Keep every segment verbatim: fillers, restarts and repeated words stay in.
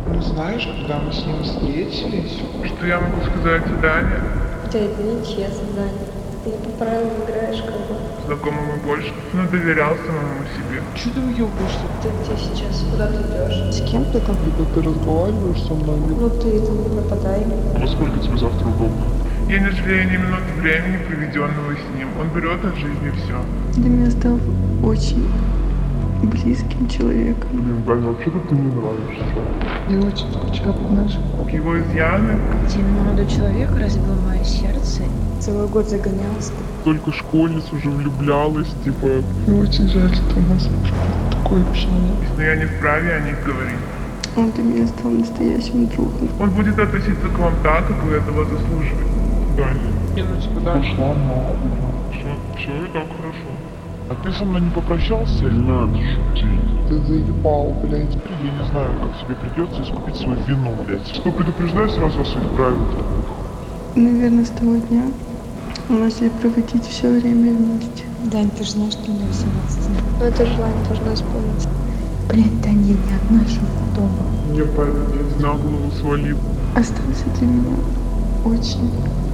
Ну знаешь, когда мы с ним встретились... Что я могу сказать, Даня? Да это нечестно, Даня. Ты не по правилам играешь, как бы. Знакомому больше, но доверял самому себе. Че ты уебаешься? Ты где сейчас? Куда ты идешь? С кем ты там? Когда ты разговариваешь со мной... Ну ты там не нападай. Во сколько тебе завтра удобно? Я не жалею ни минуты времени, проведенного с ним. Он берет от жизни все. Для меня стал очень близким человеком. Блин, Даня, вообще-то ты мне нравишься. Я очень скучаю по нашему. Его изъяны. Один молодой человек разбил мое сердце. Целый год загонялся. Только школьниц уже влюблялась, типа... Мне очень жаль, что у нас такое общение. Но я не вправе о них говорить. Он для меня стал настоящим другом. Он будет относиться к вам так, как вы этого заслуживаете. Даня, Я на тебя дальше. пошла нахуй. Все, все и так хорошо. А ты со мной не попрощался? Не надо шутить. Ты заебал, блядь. Я не знаю, как тебе придется искупить свою вину, блядь. Что, предупреждаю сразу о своих правилах. Наверное, с того дня мы начали проводить все время вместе. Дань, ты же знаешь, что мне восемнадцать лет. Но это желание должно исполниться. Блин, Дань, я не одна живу дома. Мне память на голову свалил. Остался для меня очень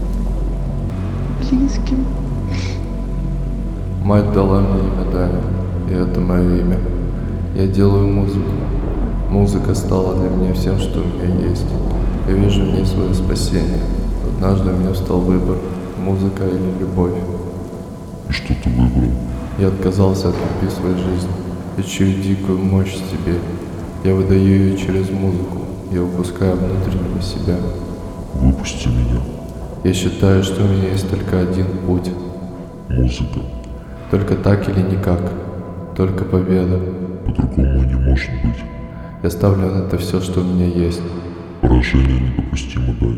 близким. Мать дала мне имя Даня, и это мое имя. Я делаю музыку. Музыка стала для меня всем, что у меня есть. Я вижу в ней свое спасение. Однажды у меня встал выбор, музыка или любовь. И что ты выбрал? Я отказался от любви своей жизни. Я чую дикую мощь в себе. Я выдаю ее через музыку. Я выпускаю внутреннего себя. Выпусти меня. Я считаю, что у меня есть только один путь. Музыка. Только так или никак. Только победа. По-другому не может быть. Я ставлю на это все, что у меня есть. Поражение недопустимо, Даня.